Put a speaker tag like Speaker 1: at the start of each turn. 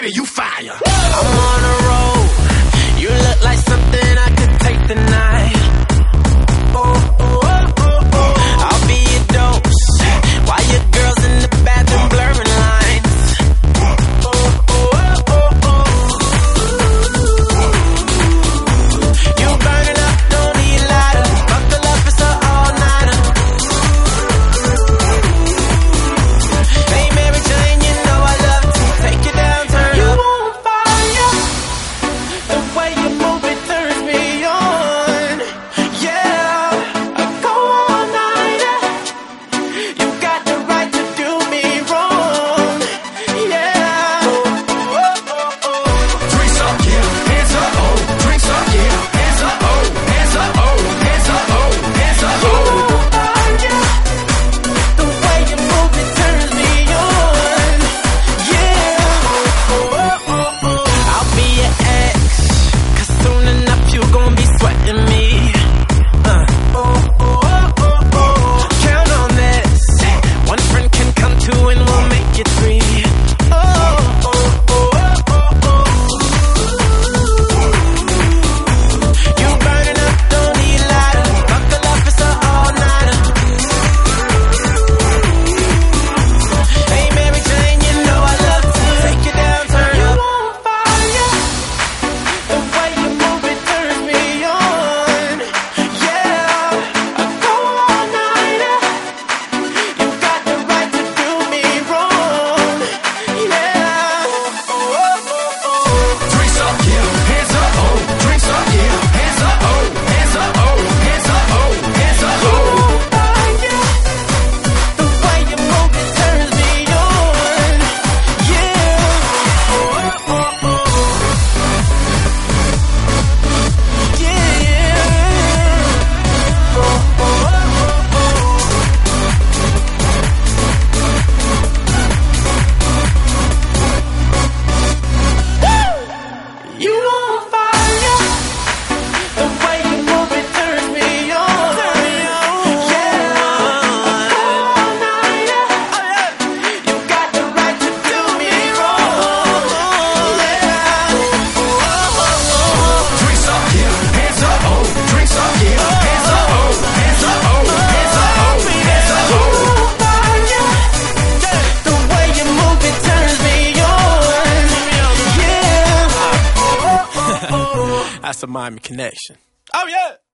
Speaker 1: baby, you fire.
Speaker 2: I'm on a roll. You look like something I could take tonight. I'll be your dose while your girl's in the bathroom blurring lines. You burning up, don't need a lighter. Buckle up, it's an all-nighter. Hey Mary Jane, you know I love to take you down, turn you up. On fire. The way you move it turns me on. Yeah, I go all night. You got the right to do me wrong. Yeah.
Speaker 1: Drinks up, yeah, hands up, oh. Drinks up, yeah, hands up, oh. Hands up, oh. Hands up, oh. Hands up, oh.
Speaker 2: The way you move it turns me on. Yeah. I'll be your ex, 'cause soon enough you gon' be sweating me. Count on this. One friend can come two and we'll make it three. You burning up, don't need a lighter. Buckle up, it's an all-nighter. Hey Mary Jane, you know I love to take you down, turn you up. On fire. The way you move it turns me on. Yeah, I go all night. You got the right to do me wrong. Yeah.
Speaker 1: Drinks up, yeah, hands up, oh. Drinks up, yeah, hands up, oh. Hands up, oh. Hands up, oh. Hands up, oh.
Speaker 2: The way you move it turns me on. Yeah. You on fire. The way you move it turns me on. Yeah. All night. You got the right to do me wrong. Yeah.
Speaker 1: Drinks up, yeah, hands up, oh. Drinks up, yeah, hands up, oh. Hands up, oh. Hands up, oh. Hands up, oh.
Speaker 2: The way you move it turns me on. Yeah.
Speaker 3: That's a Miami connection. Oh, yeah.